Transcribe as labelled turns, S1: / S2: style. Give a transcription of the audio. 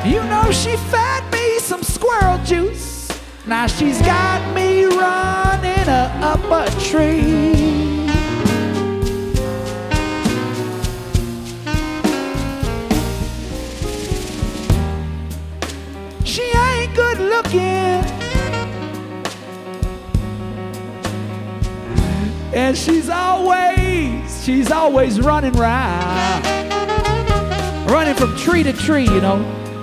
S1: You know she fed me some squirrel juice. Now she's got me running up a tree. She ain't good looking, and she's always running round, running from tree to tree, you know.